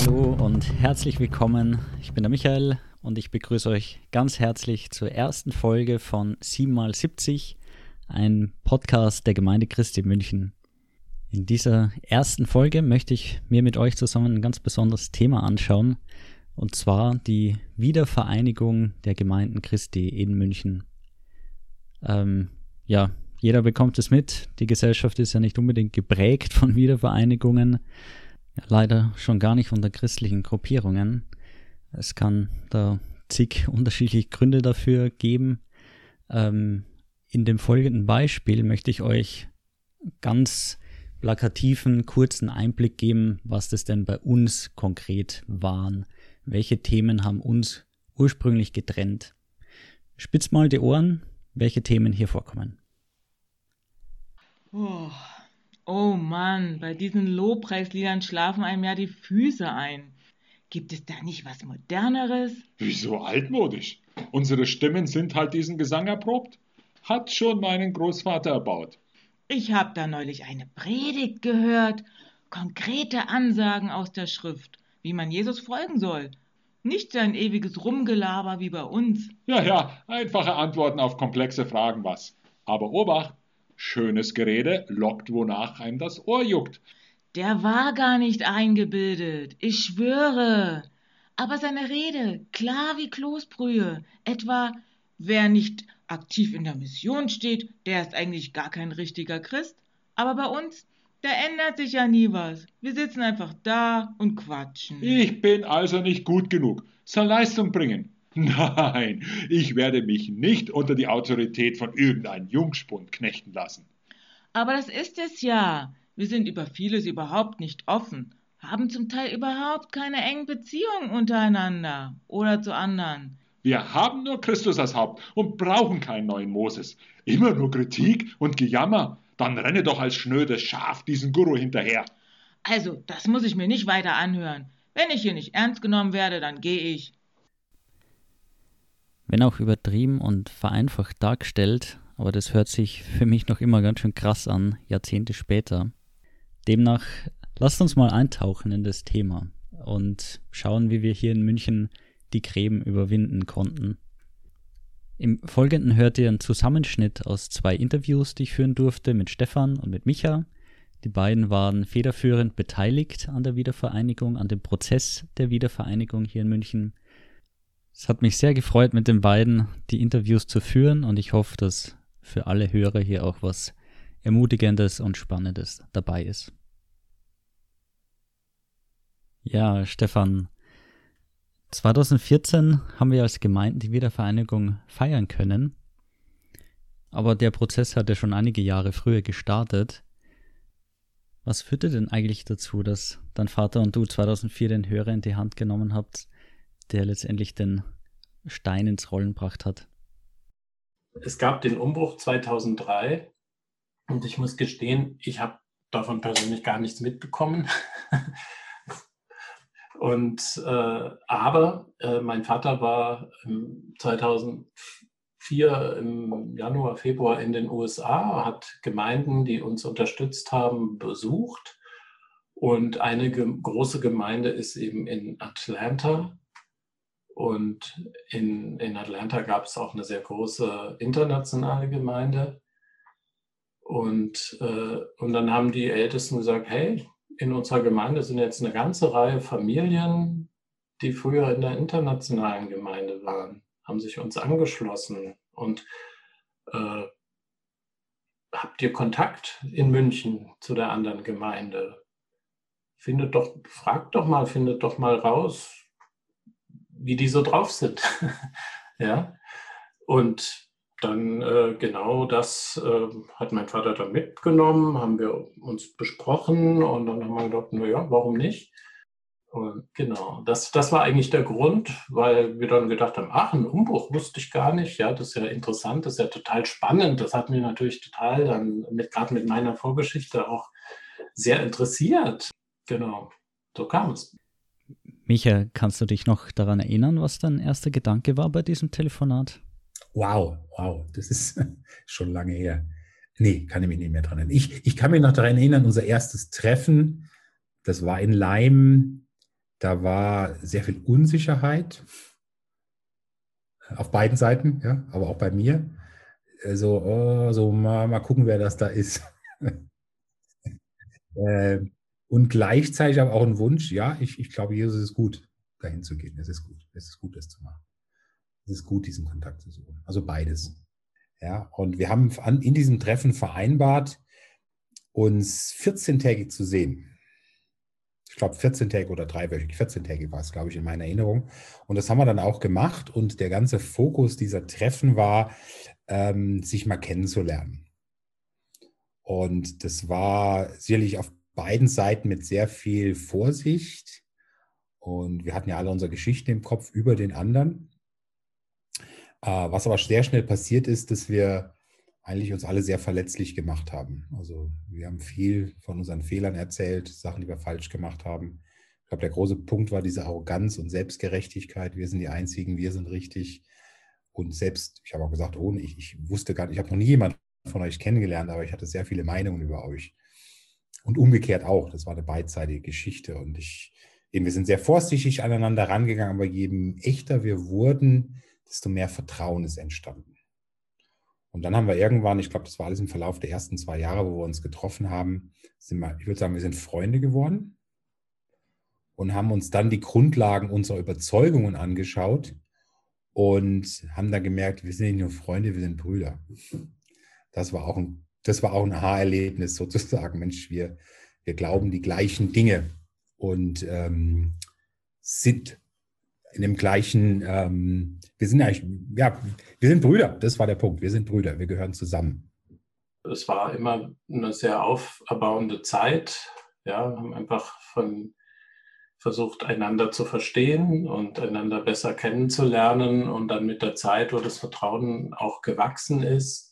Hallo und herzlich willkommen. Ich bin der Michael und ich begrüße euch ganz herzlich zur ersten Folge von 7x70, ein Podcast der Gemeinde Christi München. In dieser ersten Folge möchte ich mir mit euch zusammen ein ganz besonderes Thema anschauen, und zwar die Wiedervereinigung der Gemeinden Christi in München. Jeder bekommt es mit. Die Gesellschaft ist ja nicht unbedingt geprägt von Wiedervereinigungen, leider schon gar nicht von der christlichen Gruppierungen. Es kann da zig unterschiedliche Gründe dafür geben. In dem folgenden Beispiel möchte ich euch ganz plakativen, kurzen Einblick geben, was das denn bei uns konkret waren. Welche Themen haben uns ursprünglich getrennt? Spitzt mal die Ohren, welche Themen hier vorkommen. Oh Mann, bei diesen Lobpreisliedern schlafen einem ja die Füße ein. Gibt es da nicht was Moderneres? Wieso altmodisch? Unsere Stimmen sind halt diesen Gesang erprobt. Hat schon meinen Großvater erbaut. Ich habe da neulich eine Predigt gehört. Konkrete Ansagen aus der Schrift, wie man Jesus folgen soll. Nicht sein ewiges Rumgelaber wie bei uns. Ja, einfache Antworten auf komplexe Fragen was. Aber Obacht, schönes Gerede lockt, wonach einem das Ohr juckt. Der war gar nicht eingebildet, ich schwöre. Aber seine Rede, klar wie Kloßbrühe, etwa, wer nicht aktiv in der Mission steht, der ist eigentlich gar kein richtiger Christ. Aber bei uns, da ändert sich ja nie was. Wir sitzen einfach da und quatschen. Ich bin also nicht gut genug, soll Leistung bringen. Nein, ich werde mich nicht unter die Autorität von irgendeinem Jungspund knechten lassen. Aber das ist es ja. Wir sind über vieles überhaupt nicht offen, haben zum Teil überhaupt keine engen Beziehungen untereinander oder zu anderen. Wir haben nur Christus als Haupt und brauchen keinen neuen Moses. Immer nur Kritik und Gejammer. Dann renne doch als schnödes Schaf diesen Guru hinterher. Also, das muss ich mir nicht weiter anhören. Wenn ich hier nicht ernst genommen werde, dann gehe ich. Wenn auch übertrieben und vereinfacht dargestellt, aber das hört sich für mich noch immer ganz schön krass an, Jahrzehnte später. Demnach lasst uns mal eintauchen in das Thema und schauen, wie wir hier in München die Gräben überwinden konnten. Im Folgenden hört ihr einen Zusammenschnitt aus 2 Interviews, die ich führen durfte, mit Stefan und mit Micha. Die beiden waren federführend beteiligt an der Wiedervereinigung, an dem Prozess der Wiedervereinigung hier in München. Es hat mich sehr gefreut, mit den beiden die Interviews zu führen, und ich hoffe, dass für alle Hörer hier auch was Ermutigendes und Spannendes dabei ist. Ja, Stefan, 2014 haben wir als Gemeinden die Wiedervereinigung feiern können, aber der Prozess hat ja schon einige Jahre früher gestartet. Was führte denn eigentlich dazu, dass dein Vater und du 2004 den Hörer in die Hand genommen habt, der letztendlich den Stein ins Rollen gebracht hat? Es gab den Umbruch 2003 und ich muss gestehen, ich habe davon persönlich gar nichts mitbekommen. Aber mein Vater war 2004 im Januar, Februar in den USA, hat Gemeinden, die uns unterstützt haben, besucht. Und eine große Gemeinde ist eben in Atlanta. Und in Atlanta gab es auch eine sehr große internationale Gemeinde. Und dann haben die Ältesten gesagt, hey, in unserer Gemeinde sind jetzt eine ganze Reihe Familien, die früher in der internationalen Gemeinde waren, haben sich uns angeschlossen. Und habt ihr Kontakt in München zu der anderen Gemeinde? Findet doch mal raus, wie die so drauf sind. Ja. Und dann genau das hat mein Vater dann mitgenommen, haben wir uns besprochen und dann haben wir gedacht, naja, warum nicht? Und genau, das war eigentlich der Grund, weil wir dann gedacht haben, ach, ein Umbruch wusste ich gar nicht. Ja, das ist ja interessant, das ist ja total spannend. Das hat mich natürlich total dann gerade mit meiner Vorgeschichte auch sehr interessiert. Genau, so kam es. Micha, kannst du dich noch daran erinnern, was dein erster Gedanke war bei diesem Telefonat? Wow, das ist schon lange her. Nee, kann ich mich nicht mehr dran erinnern. Ich kann mich noch daran erinnern, unser erstes Treffen, das war in Laim. Da war sehr viel Unsicherheit auf beiden Seiten, ja, aber auch bei mir. So mal gucken, wer das da ist. Und gleichzeitig aber auch ein Wunsch, ja, ich glaube, Jesus ist gut, dahin zu gehen. Es ist gut. Es ist gut, das zu machen. Es ist gut, diesen Kontakt zu suchen. Also beides. Ja, und wir haben in diesem Treffen vereinbart, uns 14-tägig zu sehen. Ich glaube 14-tägig oder 3-wöchig, 14-tägig war es, glaube ich, in meiner Erinnerung. Und das haben wir dann auch gemacht. Und der ganze Fokus dieser Treffen war, sich mal kennenzulernen. Und das war sicherlich auf beiden Seiten mit sehr viel Vorsicht. Und wir hatten ja alle unsere Geschichten im Kopf über den anderen. Was aber sehr schnell passiert ist, dass wir eigentlich uns alle sehr verletzlich gemacht haben. Also wir haben viel von unseren Fehlern erzählt, Sachen, die wir falsch gemacht haben. Ich glaube, der große Punkt war diese Arroganz und Selbstgerechtigkeit. Wir sind die Einzigen, wir sind richtig. Und selbst, ich habe auch gesagt, ich wusste gar nicht, ich habe noch nie jemanden von euch kennengelernt, aber ich hatte sehr viele Meinungen über euch. Und umgekehrt auch, das war eine beidseitige Geschichte. Und wir sind sehr vorsichtig aneinander rangegangen, aber je echter wir wurden, desto mehr Vertrauen ist entstanden. Und dann haben wir irgendwann, ich glaube, das war alles im Verlauf der ersten 2 Jahre, wo wir uns getroffen haben, ich würde sagen, wir sind Freunde geworden und haben uns dann die Grundlagen unserer Überzeugungen angeschaut und haben dann gemerkt, wir sind nicht nur Freunde, wir sind Brüder. Das war auch ein Aha-Erlebnis sozusagen. Mensch, wir glauben die gleichen Dinge und sind in dem gleichen, wir sind Brüder, das war der Punkt, wir sind Brüder, wir gehören zusammen. Es war immer eine sehr auferbauende Zeit, ja, haben einfach versucht, einander zu verstehen und einander besser kennenzulernen und dann mit der Zeit, wo das Vertrauen auch gewachsen ist,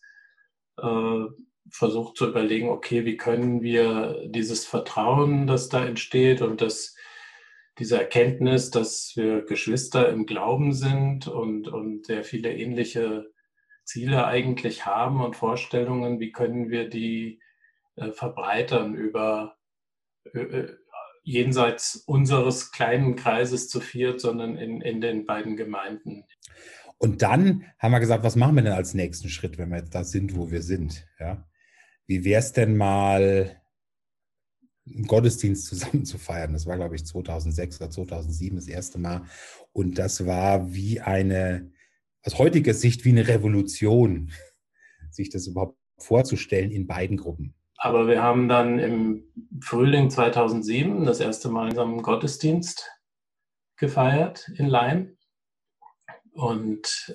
versucht zu überlegen, okay, wie können wir dieses Vertrauen, das da entsteht und diese Erkenntnis, dass wir Geschwister im Glauben sind und sehr viele ähnliche Ziele eigentlich haben und Vorstellungen, wie können wir die verbreitern über jenseits unseres kleinen Kreises zu viert, sondern in den beiden Gemeinden. Und dann haben wir gesagt, was machen wir denn als nächsten Schritt, wenn wir jetzt da sind, wo wir sind? Ja? Wie wäre es denn mal, einen Gottesdienst zusammen zu feiern? Das war, glaube ich, 2006 oder 2007 das erste Mal. Und das war aus heutiger Sicht wie eine Revolution, sich das überhaupt vorzustellen in beiden Gruppen. Aber wir haben dann im Frühling 2007 das erste Mal einen Gottesdienst gefeiert in Laim. Und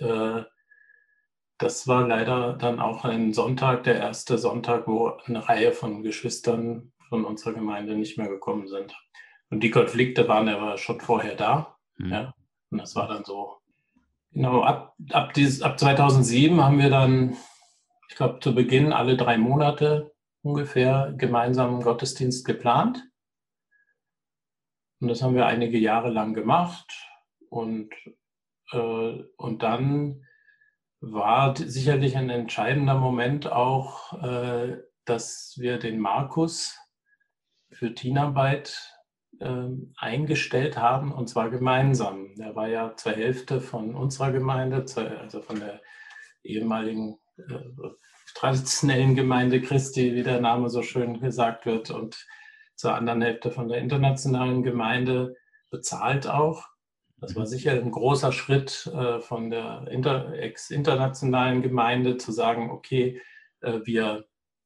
das war leider dann auch ein Sonntag, der erste Sonntag, wo eine Reihe von Geschwistern von unserer Gemeinde nicht mehr gekommen sind. Und die Konflikte waren aber schon vorher da. Ja? Und das war dann so. Genau, ab 2007 haben wir dann, ich glaube, zu Beginn alle 3 Monate ungefähr gemeinsamen Gottesdienst geplant. Und das haben wir einige Jahre lang gemacht. Und dann war sicherlich ein entscheidender Moment auch, dass wir den Markus für Teamarbeit eingestellt haben, und zwar gemeinsam. Der war ja zur Hälfte von unserer Gemeinde, also von der ehemaligen traditionellen Gemeinde Christi, wie der Name so schön gesagt wird, und zur anderen Hälfte von der internationalen Gemeinde, bezahlt auch. Das war sicher ein großer Schritt von der internationalen Gemeinde, zu sagen, okay, wir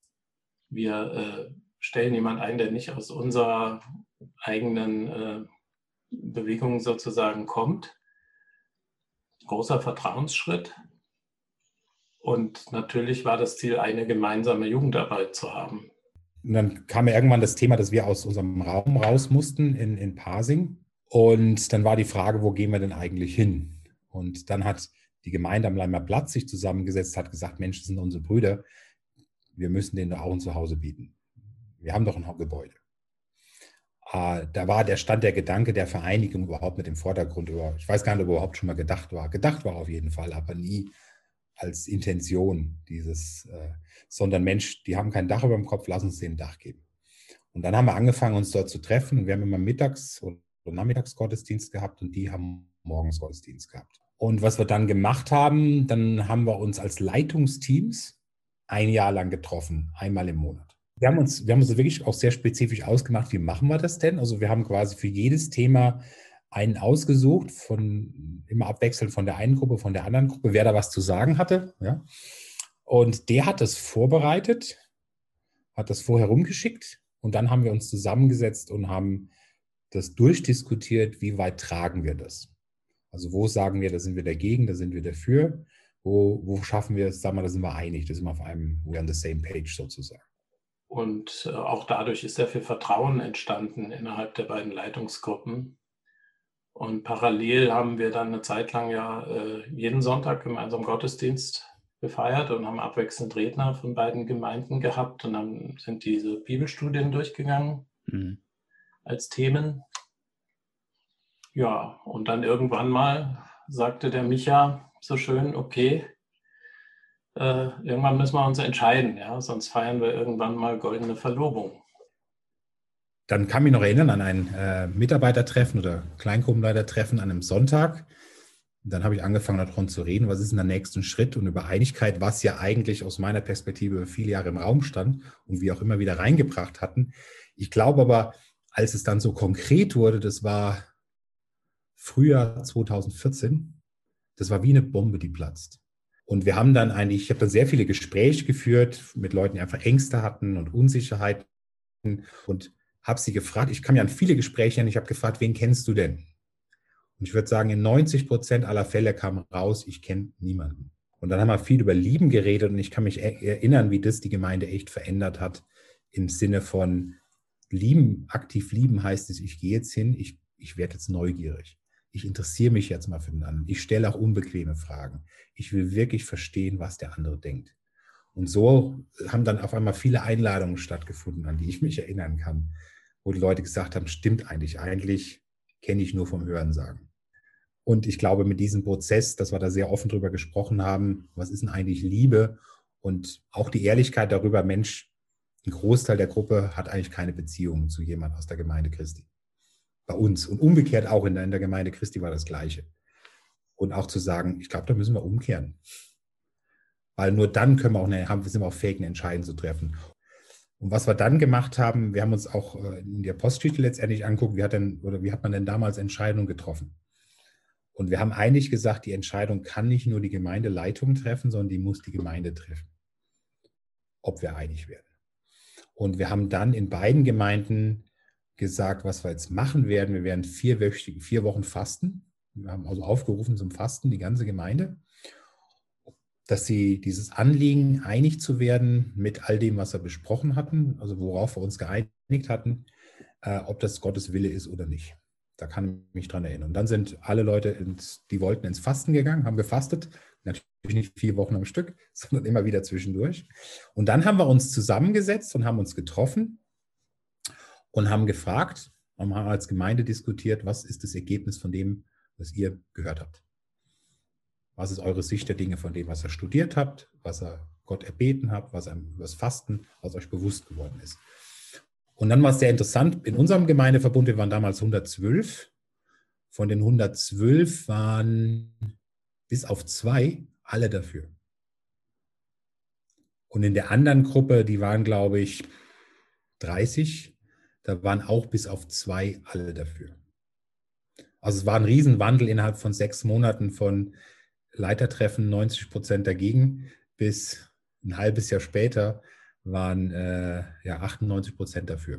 stellen jemanden ein, der nicht aus unserer eigenen Bewegung sozusagen kommt. Großer Vertrauensschritt. Und natürlich war das Ziel, eine gemeinsame Jugendarbeit zu haben. Und dann kam ja irgendwann das Thema, dass wir aus unserem Raum raus mussten in Pasing. Und dann war die Frage, wo gehen wir denn eigentlich hin? Und dann hat die Gemeinde am Leimer Platz sich zusammengesetzt, hat gesagt, Mensch, das sind unsere Brüder, wir müssen denen doch auch ein Zuhause bieten. Wir haben doch ein Gebäude. Da stand der Gedanke der Vereinigung überhaupt mit im Vordergrund. Ich weiß gar nicht, ob überhaupt schon mal gedacht war. Gedacht war auf jeden Fall, aber nie als Intention sondern Mensch, die haben kein Dach über dem Kopf, lass uns denen ein Dach geben. Und dann haben wir angefangen, uns dort zu treffen. Und wir haben immer mittags oder Nachmittagsgottesdienst gehabt und die haben morgens Gottesdienst gehabt. Und was wir dann gemacht haben, dann haben wir uns als Leitungsteams ein Jahr lang getroffen, einmal im Monat. Wir haben uns wirklich auch sehr spezifisch ausgemacht, wie machen wir das denn? Also wir haben quasi für jedes Thema einen ausgesucht, immer abwechselnd von der einen Gruppe, von der anderen Gruppe, wer da was zu sagen hatte. Ja? Und der hat das vorbereitet, hat das vorher rumgeschickt und dann haben wir uns zusammengesetzt und haben das durchdiskutiert, wie weit tragen wir das. Also wo sagen wir, da sind wir dagegen, da sind wir dafür, wo schaffen wir es, sagen wir, da sind wir einig, da sind wir we're on the same page sozusagen. Und auch dadurch ist sehr viel Vertrauen entstanden innerhalb der beiden Leitungsgruppen. Und parallel haben wir dann eine Zeit lang jeden Sonntag gemeinsam Gottesdienst gefeiert und haben abwechselnd Redner von beiden Gemeinden gehabt und dann sind diese Bibelstudien durchgegangen als Themen. Ja, und dann irgendwann mal sagte der Micha so schön, okay, irgendwann müssen wir uns entscheiden, ja, sonst feiern wir irgendwann mal goldene Verlobung. Dann kann ich mich noch erinnern an ein Mitarbeitertreffen oder Kleingruppenleitertreffen an einem Sonntag. Und dann habe ich angefangen, davon zu reden, was ist denn der nächste Schritt und über Einigkeit, was ja eigentlich aus meiner Perspektive über viele Jahre im Raum stand und wir auch immer wieder reingebracht hatten. Ich glaube aber, als es dann so konkret wurde, das war Frühjahr 2014, das war wie eine Bombe, die platzt. Und wir haben dann ich habe dann sehr viele Gespräche geführt mit Leuten, die einfach Ängste hatten und Unsicherheiten und habe sie gefragt, ich kam ja an viele Gespräche und ich habe gefragt, wen kennst du denn? Und ich würde sagen, in 90% aller Fälle kam raus, ich kenne niemanden. Und dann haben wir viel über Lieben geredet und ich kann mich erinnern, wie das die Gemeinde echt verändert hat im Sinne von lieben, aktiv lieben heißt es, ich gehe jetzt hin, ich werde jetzt neugierig. Ich interessiere mich jetzt mal für den anderen. Ich stelle auch unbequeme Fragen. Ich will wirklich verstehen, was der andere denkt. Und so haben dann auf einmal viele Einladungen stattgefunden, an die ich mich erinnern kann, wo die Leute gesagt haben, stimmt eigentlich kenne ich nur vom Hörensagen. Und ich glaube, mit diesem Prozess, dass wir da sehr offen drüber gesprochen haben, was ist denn eigentlich Liebe? Und auch die Ehrlichkeit darüber, Mensch, ein Großteil der Gruppe hat eigentlich keine Beziehung zu jemand aus der Gemeinde Christi. Bei uns. Und umgekehrt auch in der Gemeinde Christi war das Gleiche. Und auch zu sagen, ich glaube, da müssen wir umkehren. Weil nur dann sind wir auch fähig, eine Entscheidung zu treffen. Und was wir dann gemacht haben, wir haben uns auch in der Apostelgeschichte letztendlich angeguckt, wie hat man denn damals Entscheidungen getroffen? Und wir haben eigentlich gesagt, die Entscheidung kann nicht nur die Gemeindeleitung treffen, sondern die muss die Gemeinde treffen, ob wir einig werden. Und wir haben dann in beiden Gemeinden gesagt, was wir jetzt machen werden. Wir werden 4 Wochen fasten. Wir haben also aufgerufen zum Fasten, die ganze Gemeinde, dass sie dieses Anliegen, einig zu werden mit all dem, was wir besprochen hatten, also worauf wir uns geeinigt hatten, ob das Gottes Wille ist oder nicht. Da kann ich mich dran erinnern. Und dann sind alle Leute, die wollten ins Fasten gegangen, haben gefastet. Natürlich nicht 4 Wochen am Stück, sondern immer wieder zwischendurch. Und dann haben wir uns zusammengesetzt und haben uns getroffen und haben gefragt, haben als Gemeinde diskutiert, was ist das Ergebnis von dem, was ihr gehört habt. Was ist eure Sicht der Dinge von dem, was ihr studiert habt, was ihr Gott erbeten habt, was Fasten, was euch bewusst geworden ist. Und dann war es sehr interessant, in unserem Gemeindeverbund, wir waren damals 112, von den 112 waren bis auf 2 alle dafür. Und in der anderen Gruppe, die waren, glaube ich, 30, da waren auch bis auf 2 alle dafür. Also es war ein Riesenwandel innerhalb von 6 Monaten von Leitertreffen 90% dagegen, bis ein halbes Jahr später waren 98% dafür.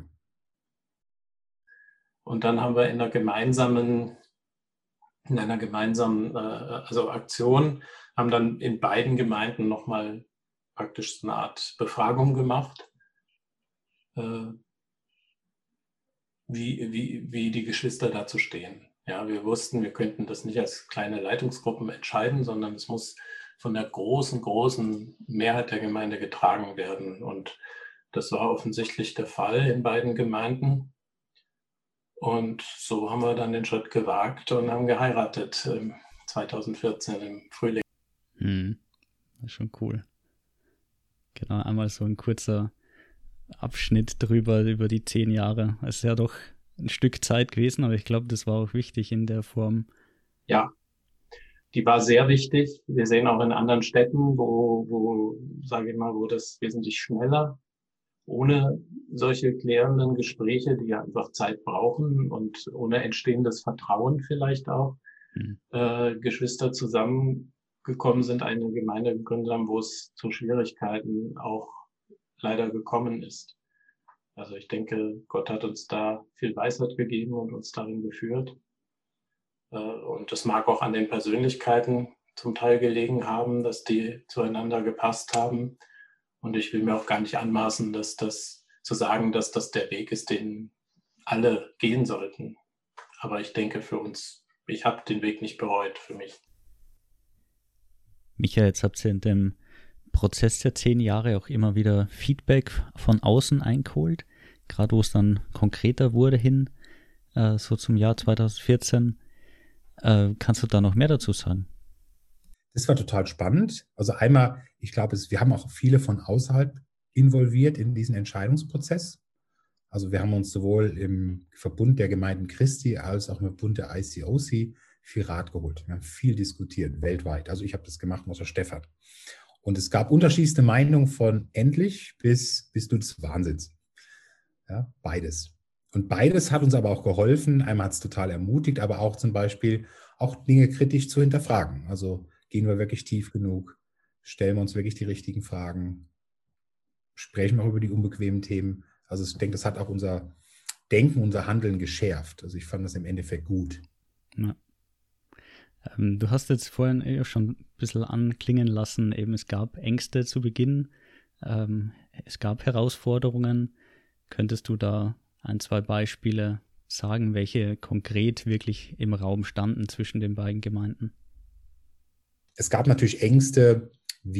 Und dann haben wir in einer gemeinsamen Aktion, haben dann in beiden Gemeinden nochmal praktisch eine Art Befragung gemacht, wie die Geschwister dazu stehen. Ja, wir wussten, wir könnten das nicht als kleine Leitungsgruppen entscheiden, sondern es muss von der großen Mehrheit der Gemeinde getragen werden. Und das war offensichtlich der Fall in beiden Gemeinden. Und so haben wir dann den Schritt gewagt und haben geheiratet 2014 im Frühling. Das ist schon cool. Genau, einmal so ein kurzer Abschnitt über die 10 Jahre. Es ist ja doch ein Stück Zeit gewesen, aber ich glaube, das war auch wichtig in der Form. Ja, die war sehr wichtig. Wir sehen auch in anderen Städten, sage ich mal, wo das wesentlich schneller, ohne solche klärenden Gespräche, die ja einfach Zeit brauchen und ohne entstehendes Vertrauen vielleicht auch, Geschwister zusammengekommen sind, eine Gemeinde gegründet haben, wo es zu Schwierigkeiten auch leider gekommen ist. Also ich denke, Gott hat uns da viel Weisheit gegeben und uns darin geführt. Und es mag auch an den Persönlichkeiten zum Teil gelegen haben, dass die zueinander gepasst haben. Und ich will mir auch gar nicht anmaßen, zu sagen, dass das der Weg ist, den alle gehen sollten. Aber ich denke für uns, ich habe den Weg nicht bereut für mich. Michael, jetzt habt ihr in dem Prozess der 10 Jahre auch immer wieder Feedback von außen eingeholt, gerade wo es dann konkreter wurde so zum Jahr 2014. Kannst du da noch mehr dazu sagen? Das war total spannend. Also einmal, ich glaube, wir haben auch viele von außerhalb involviert in diesen Entscheidungsprozess. Also wir haben uns sowohl im Verbund der Gemeinden Christi als auch im Verbund der ICOC viel Rat geholt. Wir haben viel diskutiert, weltweit. Also ich habe das gemacht, außer Stefan. Und es gab unterschiedlichste Meinungen von endlich bis du des Wahnsinns. Ja, beides. Und beides hat uns aber auch geholfen. Einmal hat es total ermutigt, aber auch zum Beispiel auch Dinge kritisch zu hinterfragen. Also gehen wir wirklich tief genug? Stellen wir uns wirklich die richtigen Fragen? Sprechen wir auch über die unbequemen Themen? Also ich denke, das hat auch unser Denken, unser Handeln geschärft. Also ich fand das im Endeffekt gut. Ja. Du hast jetzt vorhin schon ein bisschen anklingen lassen, eben es gab Ängste zu Beginn, es gab Herausforderungen. Könntest du da 1, 2 Beispiele sagen, welche konkret wirklich im Raum standen zwischen den beiden Gemeinden? Es gab natürlich Ängste,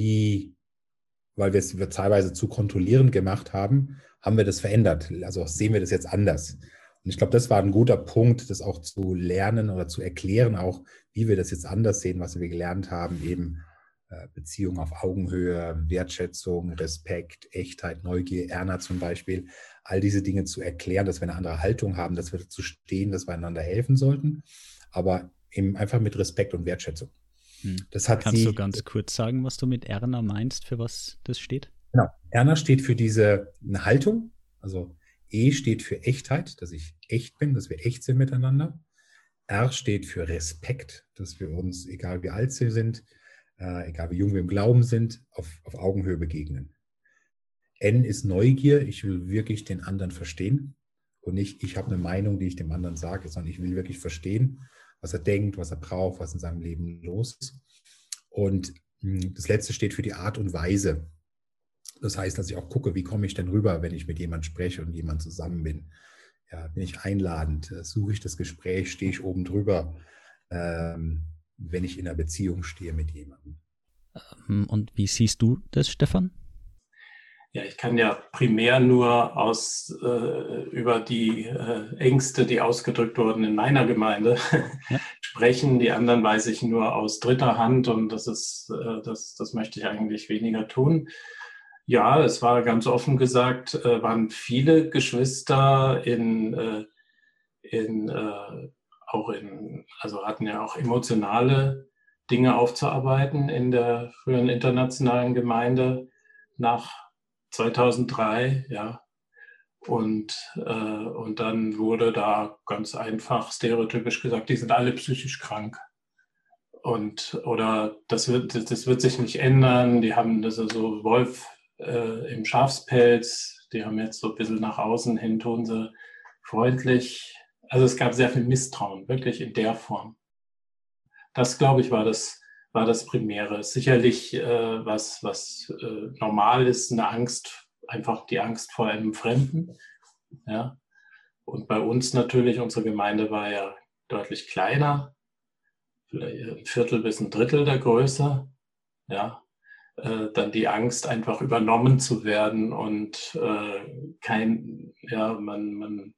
weil wir es teilweise zu kontrollierend gemacht haben, haben wir das verändert. Also sehen wir das jetzt anders. Und ich glaube, das war ein guter Punkt, das auch zu lernen oder zu erklären, auch wie wir das jetzt anders sehen, was wir gelernt haben, eben Beziehung auf Augenhöhe, Wertschätzung, Respekt, Echtheit, Neugier, Erna zum Beispiel, all diese Dinge zu erklären, dass wir eine andere Haltung haben, dass wir dazu stehen, dass wir einander helfen sollten, aber eben einfach mit Respekt und Wertschätzung. Kannst du ganz kurz sagen, was du mit Erna meinst, für was das steht? Genau. Erna steht für eine Haltung, also E steht für Echtheit, dass ich echt bin, dass wir echt sind miteinander. R steht für Respekt, dass wir uns, egal wie alt wir sind, egal wie jung wir im Glauben sind, auf Augenhöhe begegnen. N ist Neugier, ich will wirklich den anderen verstehen und nicht, ich habe eine Meinung, die ich dem anderen sage, sondern ich will wirklich verstehen, was er denkt, was er braucht, was in seinem Leben los ist. Und das Letzte steht für die Art und Weise. Das heißt, dass ich auch gucke, wie komme ich denn rüber, wenn ich mit jemandem spreche und jemand zusammen bin. Ja, bin ich einladend, suche ich das Gespräch, stehe ich oben drüber, wenn ich in einer Beziehung stehe mit jemandem. Und wie siehst du das, Stefan? Ja, ich kann ja primär nur über die Ängste, die ausgedrückt wurden in meiner Gemeinde, sprechen. Die anderen weiß ich nur aus dritter Hand und das möchte ich eigentlich weniger tun. Ja, es war ganz offen gesagt, waren viele Geschwister also hatten ja auch emotionale Dinge aufzuarbeiten in der früheren internationalen Gemeinde nach 2003, ja. Und dann wurde da ganz einfach stereotypisch gesagt, die sind alle psychisch krank. Oder das wird sich nicht ändern, die haben das so Wolf im Schafspelz, die haben jetzt so ein bisschen nach außen hin, tun sie freundlich. Also es gab sehr viel Misstrauen, wirklich in der Form. Das, glaube ich, war das Primäre. Sicherlich was normal ist, eine Angst, einfach die Angst vor einem Fremden. Ja. Und bei uns natürlich, unsere Gemeinde war ja deutlich kleiner, vielleicht 1/4 bis 1/3 der Größe. Ja. Dann die Angst, einfach übernommen zu werden und man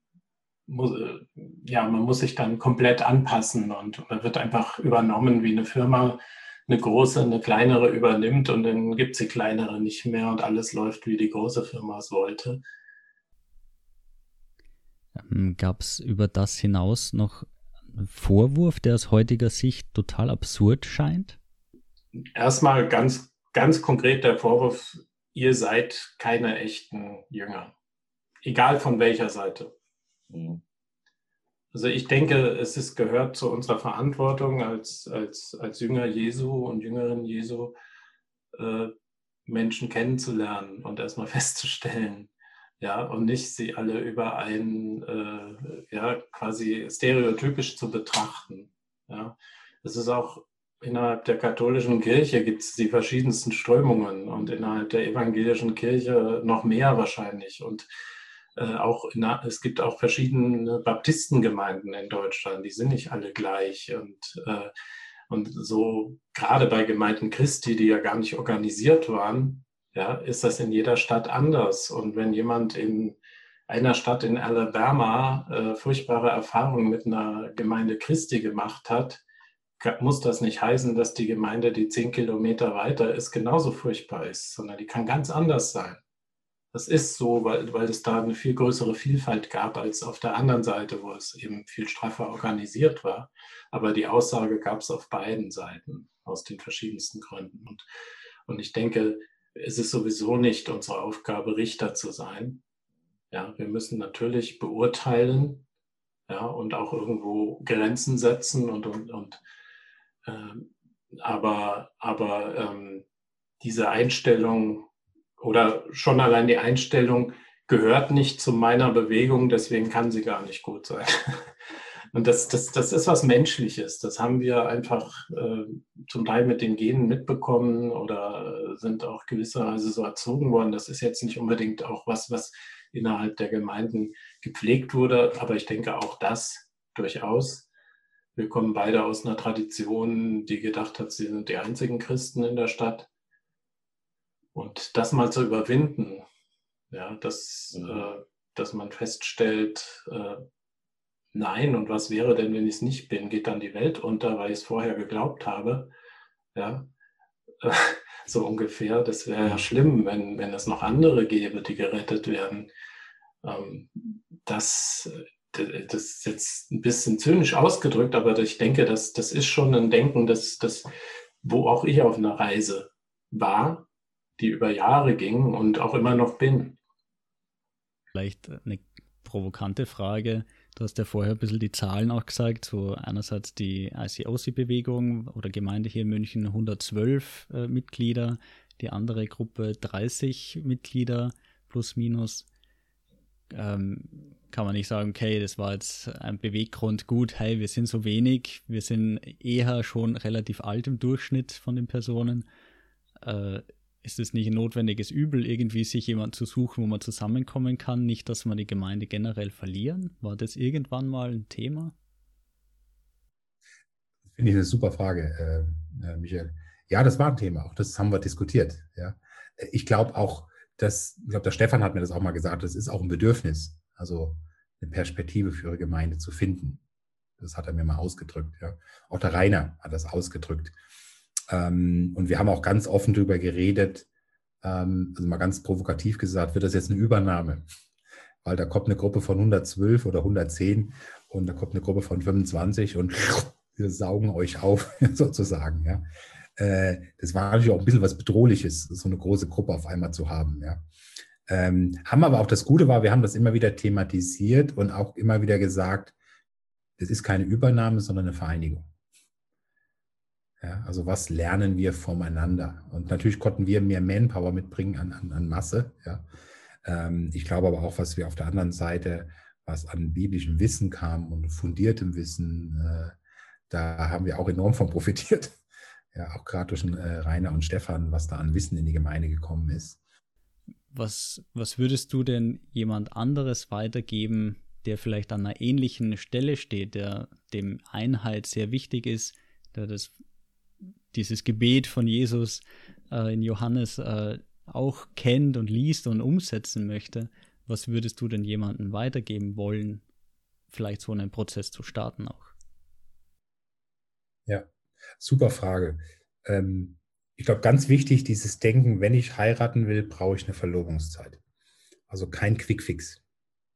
muss sich dann komplett anpassen und man wird einfach übernommen, wie eine Firma eine große, eine kleinere übernimmt und dann gibt es die kleinere nicht mehr und alles läuft, wie die große Firma es wollte. Gab es über das hinaus noch einen Vorwurf, der aus heutiger Sicht total absurd scheint? Erstmal ganz, ganz konkret der Vorwurf, ihr seid keine echten Jünger. Egal von welcher Seite. Also ich denke, gehört zu unserer Verantwortung als Jünger Jesu und Jüngerin Jesu, Menschen kennenzulernen und erstmal festzustellen, ja, und nicht sie alle über einen, quasi stereotypisch zu betrachten. Ja. Das ist auch innerhalb der katholischen Kirche gibt es die verschiedensten Strömungen und innerhalb der evangelischen Kirche noch mehr wahrscheinlich. Und es gibt auch verschiedene Baptistengemeinden in Deutschland, die sind nicht alle gleich. Und so gerade bei Gemeinden Christi, die ja gar nicht organisiert waren, ja, ist das in jeder Stadt anders. Und wenn jemand in einer Stadt in Alabama furchtbare Erfahrungen mit einer Gemeinde Christi gemacht hat, muss das nicht heißen, dass die Gemeinde, die 10 Kilometer weiter ist, genauso furchtbar ist, sondern die kann ganz anders sein. Das ist so, weil es da eine viel größere Vielfalt gab als auf der anderen Seite, wo es eben viel straffer organisiert war. Aber die Aussage gab es auf beiden Seiten aus den verschiedensten Gründen. Und ich denke, es ist sowieso nicht unsere Aufgabe, Richter zu sein. Ja, wir müssen natürlich beurteilen, ja, und auch irgendwo Grenzen setzen aber diese Einstellung oder schon allein die Einstellung gehört nicht zu meiner Bewegung, deswegen kann sie gar nicht gut sein. Und das ist was Menschliches. Das haben wir einfach zum Teil mit den Genen mitbekommen oder sind auch gewisserweise so erzogen worden. Das ist jetzt nicht unbedingt auch was innerhalb der Gemeinden gepflegt wurde, aber ich denke auch das durchaus. Wir kommen beide aus einer Tradition, die gedacht hat, sie sind die einzigen Christen in der Stadt. Und das mal zu überwinden, ja, dass man feststellt, nein, und was wäre denn, wenn ich es nicht bin? Geht dann die Welt unter, weil ich es vorher geglaubt habe? Ja, so ungefähr. Das wäre ja schlimm, wenn es noch andere gäbe, die gerettet werden. Das ist jetzt ein bisschen zynisch ausgedrückt, aber ich denke, das ist schon ein Denken, wo auch ich auf einer Reise war, die über Jahre ging und auch immer noch bin. Vielleicht eine provokante Frage. Du hast ja vorher ein bisschen die Zahlen auch gesagt. So einerseits die ICOC-Bewegung oder Gemeinde hier in München 112 Mitglieder, die andere Gruppe 30 Mitglieder plus minus. Kann man nicht sagen, okay, das war jetzt ein Beweggrund, gut, hey, wir sind so wenig, wir sind eher schon relativ alt im Durchschnitt von den Personen. Ist es nicht ein notwendiges Übel, irgendwie sich jemand zu suchen, wo man zusammenkommen kann? Nicht, dass man die Gemeinde generell verlieren? War das irgendwann mal ein Thema? Finde ich eine super Frage, Michael. Ja, das war ein Thema, auch das haben wir diskutiert. Ja. Ich glaube auch, der Stefan hat mir das auch mal gesagt, das ist auch ein Bedürfnis, also eine Perspektive für ihre Gemeinde zu finden. Das hat er mir mal ausgedrückt. Ja. Auch der Rainer hat das ausgedrückt. Und wir haben auch ganz offen darüber geredet, also mal ganz provokativ gesagt, wird das jetzt eine Übernahme? Weil da kommt eine Gruppe von 112 oder 110 und da kommt eine Gruppe von 25 und wir saugen euch auf, sozusagen. Ja. Das war natürlich auch ein bisschen was Bedrohliches, so eine große Gruppe auf einmal zu haben. Ja. Haben aber auch das Gute war, wir haben das immer wieder thematisiert und auch immer wieder gesagt, das ist keine Übernahme, sondern eine Vereinigung. Ja, also was lernen wir voneinander? Und natürlich konnten wir mehr Manpower mitbringen an Masse. Ja. Ich glaube aber auch, was wir auf der anderen Seite, was an biblischem Wissen kam und fundiertem Wissen, da haben wir auch enorm von profitiert. Ja, auch gerade durch Rainer und Stefan, was da an Wissen in die Gemeinde gekommen ist. Was würdest du denn jemand anderes weitergeben, der vielleicht an einer ähnlichen Stelle steht, der dem Einheit sehr wichtig ist, der dieses Gebet von Jesus in Johannes auch kennt und liest und umsetzen möchte? Was würdest du denn jemandem weitergeben wollen, vielleicht so einen Prozess zu starten auch? Ja, super Frage. Ich glaube, ganz wichtig, dieses Denken, wenn ich heiraten will, brauche ich eine Verlobungszeit. Also kein Quickfix.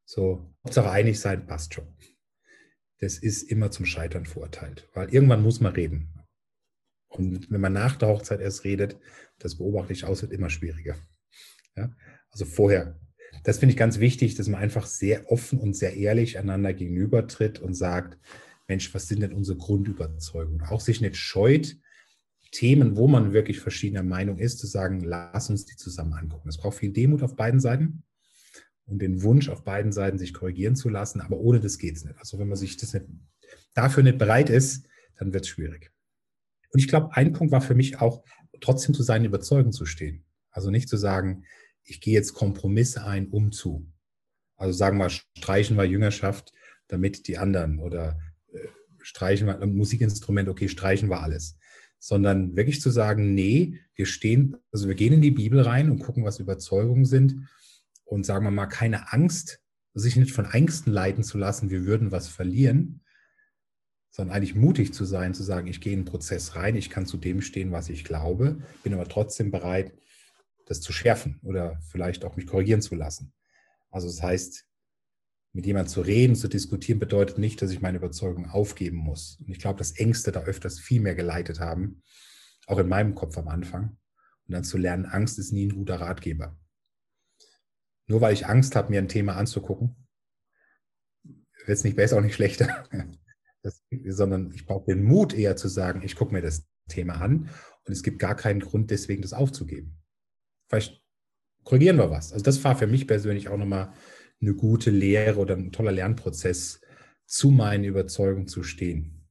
So, Hauptsache einig sein, passt schon. Das ist immer zum Scheitern verurteilt, weil irgendwann muss man reden. Und wenn man nach der Hochzeit erst redet, das beobachte ich aus, wird immer schwieriger. Ja? Also vorher. Das finde ich ganz wichtig, dass man einfach sehr offen und sehr ehrlich einander gegenübertritt und sagt, Mensch, was sind denn unsere Grundüberzeugungen? Auch sich nicht scheut, Themen, wo man wirklich verschiedener Meinung ist, zu sagen, lass uns die zusammen angucken. Es braucht viel Demut auf beiden Seiten und den Wunsch auf beiden Seiten, sich korrigieren zu lassen, aber ohne das geht es nicht. Also wenn man sich dafür nicht bereit ist, dann wird es schwierig. Und ich glaube, ein Punkt war für mich auch, trotzdem zu seinen Überzeugungen zu stehen. Also nicht zu sagen, ich gehe jetzt Kompromisse ein, um zu. Also sagen wir, streichen wir Jüngerschaft, damit die anderen, oder streichen wir ein Musikinstrument, okay, streichen wir alles. Sondern wirklich zu sagen, nee, wir gehen in die Bibel rein und gucken, was Überzeugungen sind und sagen wir mal, keine Angst, sich nicht von Ängsten leiten zu lassen, wir würden was verlieren, sondern eigentlich mutig zu sein, zu sagen, ich gehe in den Prozess rein, ich kann zu dem stehen, was ich glaube, bin aber trotzdem bereit, das zu schärfen oder vielleicht auch mich korrigieren zu lassen. Also das heißt, mit jemandem zu reden, zu diskutieren, bedeutet nicht, dass ich meine Überzeugung aufgeben muss. Und ich glaube, dass Ängste da öfters viel mehr geleitet haben, auch in meinem Kopf am Anfang. Und dann zu lernen, Angst ist nie ein guter Ratgeber. Nur weil ich Angst habe, mir ein Thema anzugucken, wird es nicht besser, auch nicht schlechter. Sondern ich brauche den Mut eher zu sagen, ich gucke mir das Thema an und es gibt gar keinen Grund, deswegen das aufzugeben. Vielleicht korrigieren wir was. Also das war für mich persönlich auch nochmal eine gute Lehre oder ein toller Lernprozess, zu meinen Überzeugungen zu stehen.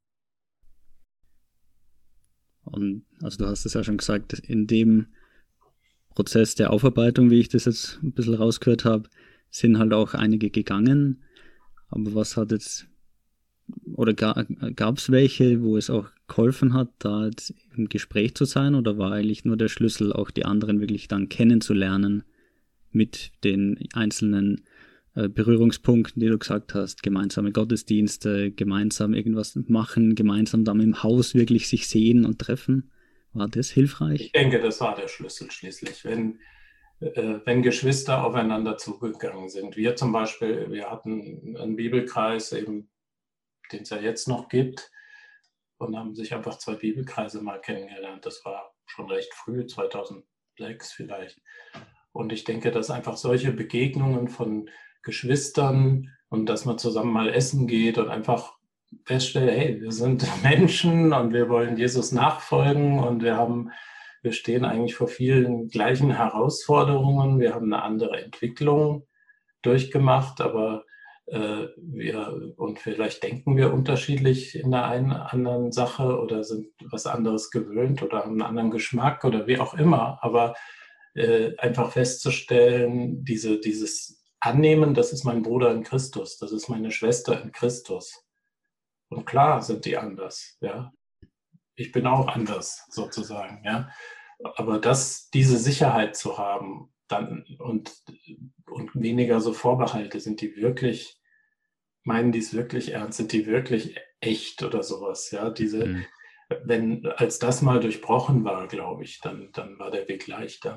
Und also du hast es ja schon gesagt, in dem Prozess der Aufarbeitung, wie ich das jetzt ein bisschen rausgehört habe, sind halt auch einige gegangen. Aber was hat jetzt, oder gab es welche, wo es auch geholfen hat, da jetzt im Gespräch zu sein, oder war eigentlich nur der Schlüssel, auch die anderen wirklich dann kennenzulernen mit den einzelnen Berührungspunkten, die du gesagt hast, gemeinsame Gottesdienste, gemeinsam irgendwas machen, gemeinsam dann im Haus wirklich sich sehen und treffen? War das hilfreich? Ich denke, das war der Schlüssel schließlich. Wenn Geschwister aufeinander zugegangen sind. Wir zum Beispiel, wir hatten einen Bibelkreis, eben, den es ja jetzt noch gibt, und haben sich einfach 2 Bibelkreise mal kennengelernt. Das war schon recht früh, 2006 vielleicht. Und ich denke, dass einfach solche Begegnungen von Geschwistern und dass man zusammen mal essen geht und einfach feststellt, hey, wir sind Menschen und wir wollen Jesus nachfolgen und wir stehen eigentlich vor vielen gleichen Herausforderungen. Wir haben eine andere Entwicklung durchgemacht, aber und vielleicht denken wir unterschiedlich in der einen anderen Sache oder sind was anderes gewöhnt oder haben einen anderen Geschmack oder wie auch immer. Aber einfach festzustellen, dieses Annehmen, das ist mein Bruder in Christus, das ist meine Schwester in Christus. Und klar sind die anders, ja. Ich bin auch anders, sozusagen, ja. Aber diese Sicherheit zu haben, dann und weniger so Vorbehalte, meinen die es wirklich ernst, sind die wirklich echt oder sowas, ja. Als das mal durchbrochen war, glaube ich, dann war der Weg leichter.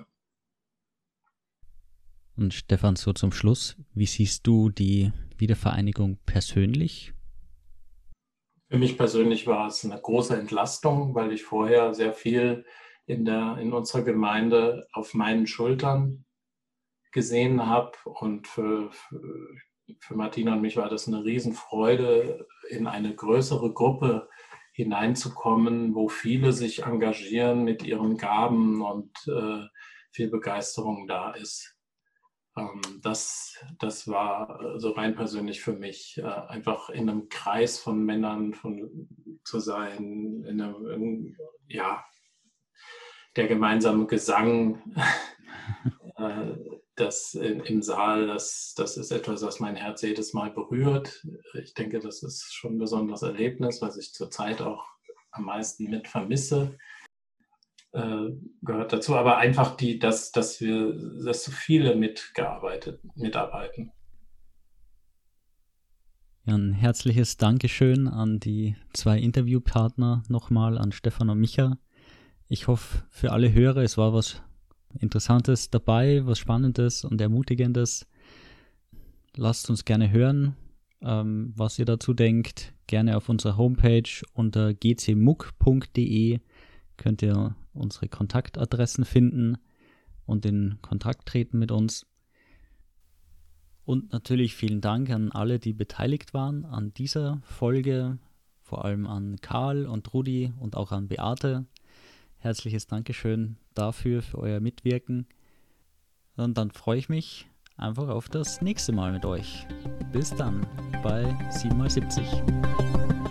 Und Stefan, so zum Schluss, wie siehst du die Wiedervereinigung persönlich? Für mich persönlich war es eine große Entlastung, weil ich vorher sehr viel in unserer Gemeinde auf meinen Schultern gesehen habe. Und für Martina und mich war das eine Riesenfreude, in eine größere Gruppe hineinzukommen, wo viele sich engagieren mit ihren Gaben und viel Begeisterung da ist. Das war so rein persönlich für mich, einfach in einem Kreis von Männern zu sein, der gemeinsame Gesang, im Saal, das ist etwas, was mein Herz jedes Mal berührt. Ich denke, das ist schon ein besonderes Erlebnis, was ich zurzeit auch am meisten mit vermisse. Gehört dazu, aber einfach dass so viele mitarbeiten. Ja, ein herzliches Dankeschön an die 2 Interviewpartner nochmal, an Stefan und Micha. Ich hoffe, für alle Hörer, es war was Interessantes dabei, was Spannendes und Ermutigendes. lasst uns gerne hören, was ihr dazu denkt. Gerne auf unserer Homepage unter gcmuck.de könnt ihr unsere Kontaktadressen finden und in Kontakt treten mit uns. Und natürlich vielen Dank an alle, die beteiligt waren an dieser Folge, vor allem an Karl und Rudi und auch an Beate. Herzliches Dankeschön dafür, für euer Mitwirken. Und dann freue ich mich einfach auf das nächste Mal mit euch. Bis dann bei 7x70.